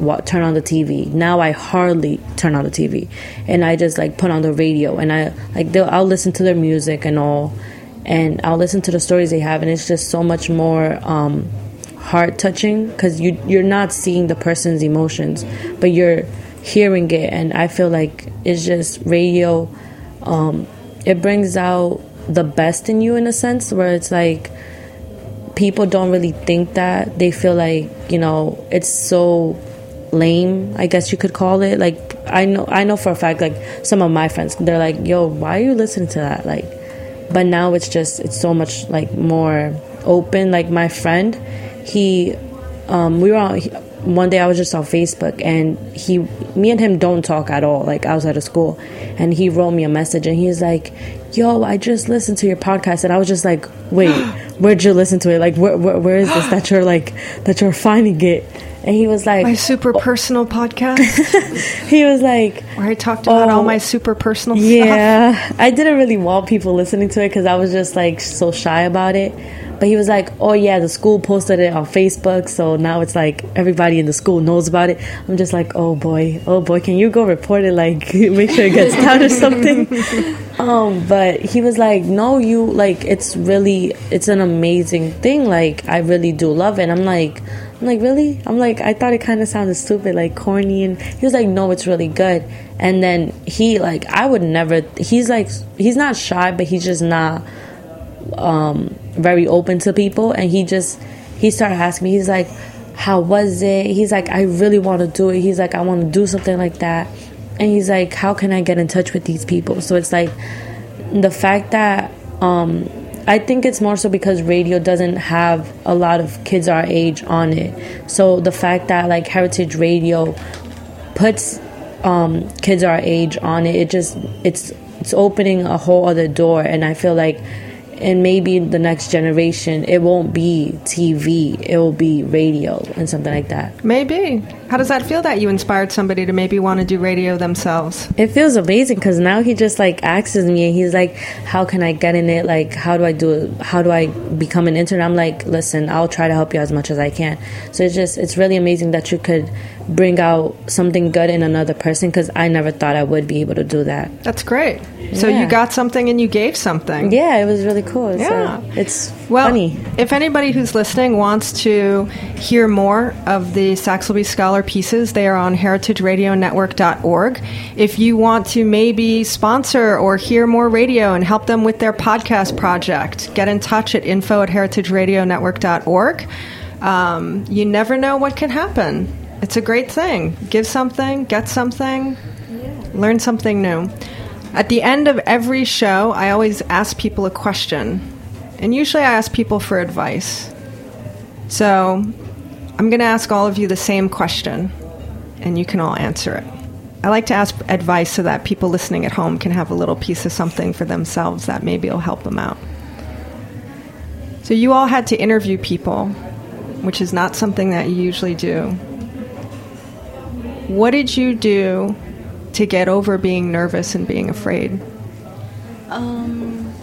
wa- turn on the T V. Now I hardly turn on the T V, and I just like put on the radio, and I like they'll, I'll listen to their music and all, and I'll listen to the stories they have, and it's just so much more um, heart touching because you you're not seeing the person's emotions, but you're hearing it, and I feel like it's just radio. Um, it brings out the best in you in a sense, where it's like people don't really think that. They feel like, you know, it's so lame, I guess you could call it. Like I know I know for a fact, like some of my friends, they're like, yo, why are you listening to that? Like, but now it's just it's so much like more open. Like my friend, he um we were on he, one day I was just on Facebook, and he me and him don't talk at all, like outside of school, and he wrote me a message, and he's like, yo, I just listened to your podcast. And I was just like, wait, where'd you listen to it? Like, where, where, where is this that you're like, that you're finding it? And he was like, my super personal podcast. He was like, where I talked about oh, all my super personal yeah, stuff. I didn't really want people listening to it because I was just like so shy about it. But he was like, oh yeah, the school posted it on Facebook, so now it's like everybody in the school knows about it. I'm just like, oh boy, oh boy, can you go report it? Like, make sure it gets down or something. Um, but he was like, no, you, like, it's really, it's an amazing thing. Like, I really do love it. And I'm like, I'm like, really? I'm like, I thought it kind of sounded stupid, like corny. And he was like, no, it's really good. And then he, like, I would never, he's like, he's not shy, but he's just not um, very open to people. And he just, he started asking me, he's like, how was it? He's like, I really want to do it. He's like, I want to do something like that. And he's like, how can I get in touch with these people? So it's like the fact that um, I think it's more so because radio doesn't have a lot of kids our age on it. So the fact that like Heritage Radio puts um, kids our age on it, it just it's it's opening a whole other door. And I feel like and maybe the next generation, it won't be T V, it will be radio and something like that. Maybe. How does that feel that you inspired somebody to maybe want to do radio themselves? It feels amazing because now he just like asks me and he's like, how can I get in it? Like, how do I do it? How do I become an intern? I'm like, listen, I'll try to help you as much as I can. So it's just, it's really amazing that you could bring out something good in another person because I never thought I would be able to do that. That's great. So yeah. You got something and you gave something. Yeah, it was really cool. Yeah. So it's well, funny. If anybody who's listening wants to hear more of the Saxelby Scholar pieces, they are on heritage radio network dot org. If you want to maybe sponsor or hear more radio and help them with their podcast project, get in touch at info at heritage radio network dot org. Um, you never know what can happen. It's a great thing. Give something, get something, yeah. Learn something new. At the end of every show, I always ask people a question. And usually I ask people for advice. So I'm going to ask all of you the same question, and you can all answer it. I like to ask advice so that people listening at home can have a little piece of something for themselves that maybe will help them out. So you all had to interview people, which is not something that you usually do. What did you do to get over being nervous and being afraid? Um,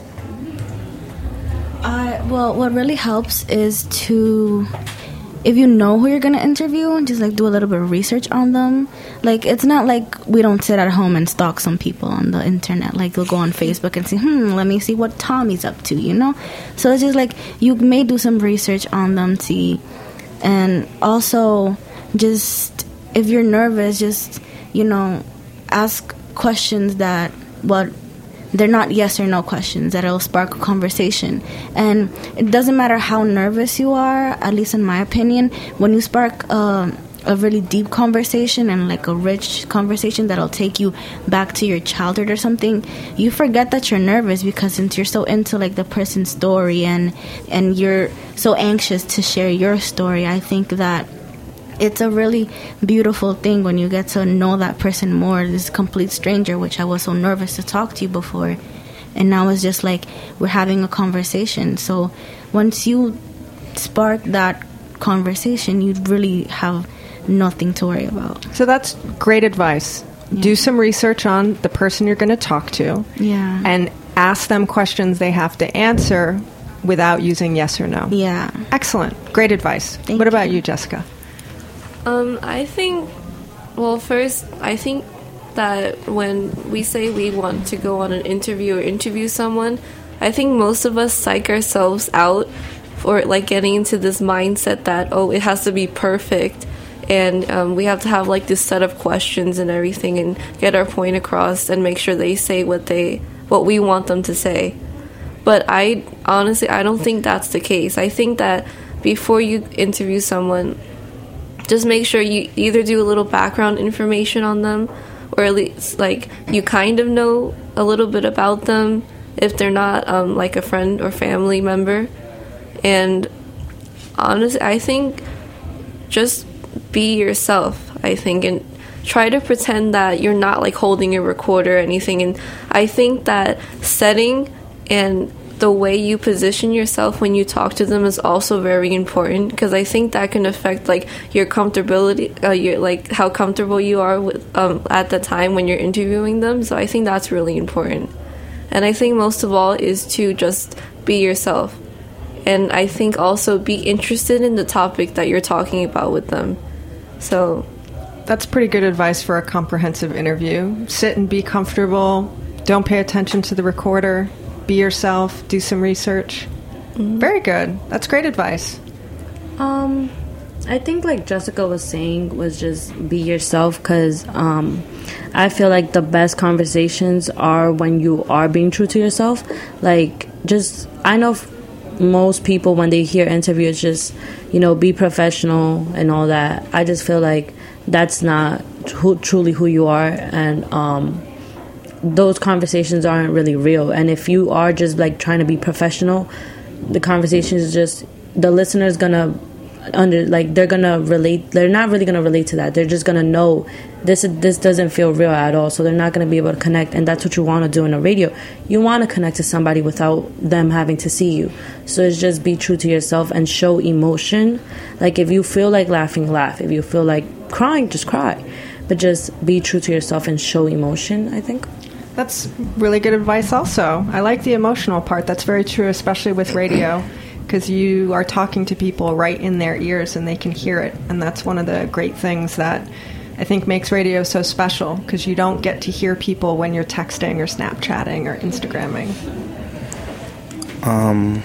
I well, what really helps is to, if you know who you're gonna interview, just like do a little bit of research on them. Like it's not like we don't sit at home and stalk some people on the internet. Like they'll go on Facebook and say, hmm, let me see what Tommy's up to, you know. So it's just like you may do some research on them, see, and also just if you're nervous, just you know. Ask questions that, well, they're not yes or no questions, that it'll spark a conversation. And it doesn't matter how nervous you are, at least in my opinion, when you spark uh, a really deep conversation and like a rich conversation that'll take you back to your childhood or something, you forget that you're nervous because since you're so into like the person's story and, and you're so anxious to share your story, I think that it's a really beautiful thing when you get to know that person more, this complete stranger, which I was so nervous to talk to you before. And now it's just like we're having a conversation. So once you spark that conversation, you really have nothing to worry about. So that's great advice. Yeah. Do some research on the person you're going to talk to. Yeah. And ask them questions they have to answer without using yes or no. Yeah. Excellent. Great advice. Thank what about you. you, Jessica? Um, I think, well, first, I think that when we say we want to go on an interview or interview someone, I think most of us psych ourselves out for like getting into this mindset that, oh, it has to be perfect, and um, we have to have like this set of questions and everything and get our point across and make sure they say what they what we want them to say. But I honestly, I don't think that's the case. I think that before you interview someone, just make sure you either do a little background information on them, or at least like you kind of know a little bit about them if they're not um, like a friend or family member. And honestly, I think just be yourself, I think, and try to pretend that you're not like holding a recorder or anything. And I think that setting and the way you position yourself when you talk to them is also very important, because I think that can affect like your comfortability, uh, your like how comfortable you are with um, at the time when you're interviewing them. So I think that's really important. And I think most of all is to just be yourself. And I think also be interested in the topic that you're talking about with them. So that's pretty good advice for a comprehensive interview. Sit and be comfortable. Don't pay attention to the recorder. Be yourself. Do some research. Mm-hmm. Very good. That's great advice. Um, I think like Jessica was saying was just be yourself, because um, I feel like the best conversations are when you are being true to yourself. Like just, I know f- most people when they hear interview, it's just, you know, be professional and all that. I just feel like that's not who, truly who you are, and um, those conversations aren't really real. And if you are just like trying to be professional, the conversation is just, the listener's gonna under like they're gonna relate. They're not really gonna relate to that. They're just gonna know this this doesn't feel real at all. So they're not gonna be able to connect. And that's what you want to do in a radio. You want to connect to somebody without them having to see you. So it's just be true to yourself and show emotion. Like if you feel like laughing, laugh. If you feel like crying, just cry. But just be true to yourself and show emotion, I think. That's really good advice also. I like the emotional part. That's very true, especially with radio, because you are talking to people right in their ears and they can hear it. And that's one of the great things that I think makes radio so special, because you don't get to hear people when you're texting or Snapchatting or Instagramming. Um,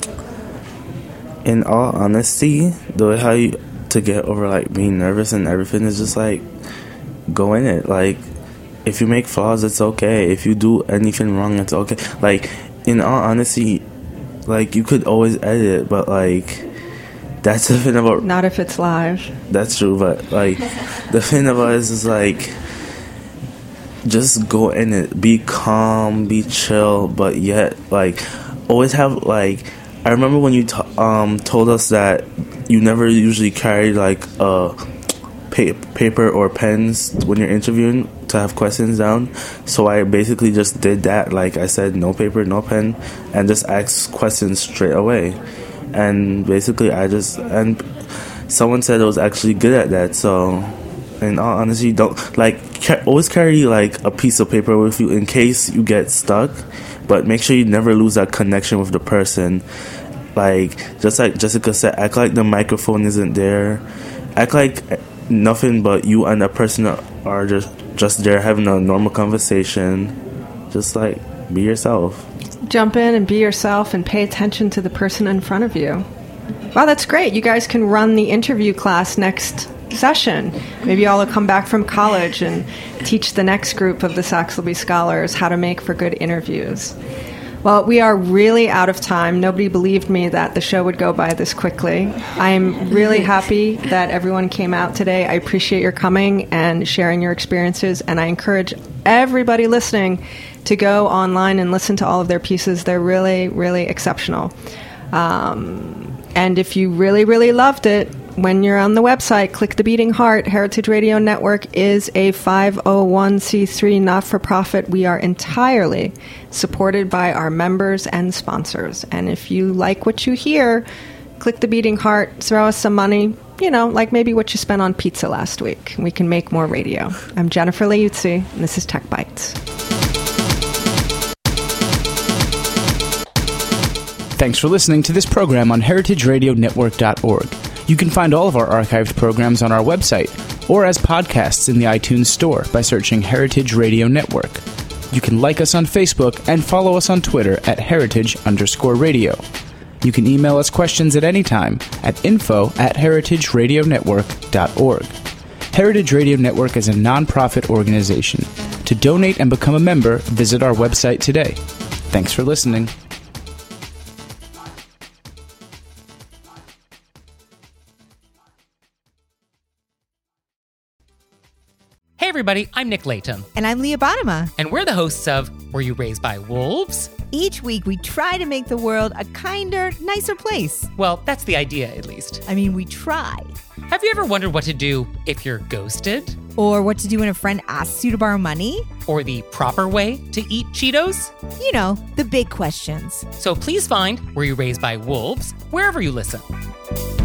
in all honesty, the way how you to get over like being nervous and everything is just like go in it. Like if you make flaws, it's okay. If you do anything wrong, it's okay. Like in all honesty, like you could always edit it, but like that's the thing about not if it's live. That's true, but like the thing about it is, is like just go in it, be calm, be chill, but yet like always have like. I remember when you t- um told us that you never usually carry like uh pa- paper or pens when you're interviewing to have questions down. So I basically just did that. Like I said, no paper, no pen, and just asked questions straight away. And basically I just, and someone said I was actually good at that. So in all honesty, don't like ca- always carry like a piece of paper with you in case you get stuck, but make sure you never lose that connection with the person. Like just like Jessica said, act like the microphone isn't there, act like nothing but you and the person are just just there having a normal conversation. Just like be yourself. Jump in and be yourself and pay attention to the person in front of you. Wow, that's great. You guys can run the interview class next session. Maybe y'all will come back from college and teach the next group of the Saxelby Scholars how to make for good interviews. Well, we are really out of time. Nobody believed me that the show would go by this quickly. I'm really happy that everyone came out today. I appreciate your coming and sharing your experiences, and I encourage everybody listening to go online and listen to all of their pieces. They're really, really exceptional. Um, and if you really, really loved it, when you're on the website, click the Beating Heart. Heritage Radio Network is a five oh one c three not-for-profit. We are entirely supported by our members and sponsors. And if you like what you hear, click the Beating Heart, throw us some money, you know, like maybe what you spent on pizza last week. We can make more radio. I'm Jennifer Leuzzi, and this is Tech Bites. Thanks for listening to this program on heritage radio network dot org. You can find all of our archived programs on our website or as podcasts in the iTunes Store by searching Heritage Radio Network. You can like us on Facebook and follow us on Twitter at heritage underscore radio. You can email us questions at any time at info at heritage radio network dot org. Heritage Radio Network is a nonprofit organization. To donate and become a member, visit our website today. Thanks for listening. Hey everybody, I'm Nick Latham. And I'm Leah Bottima. And we're the hosts of Were You Raised by Wolves? Each week we try to make the world a kinder, nicer place. Well, that's the idea, at least. I mean, we try. Have you ever wondered what to do if you're ghosted? Or what to do when a friend asks you to borrow money? Or the proper way to eat Cheetos? You know, the big questions. So please find Were You Raised by Wolves wherever you listen.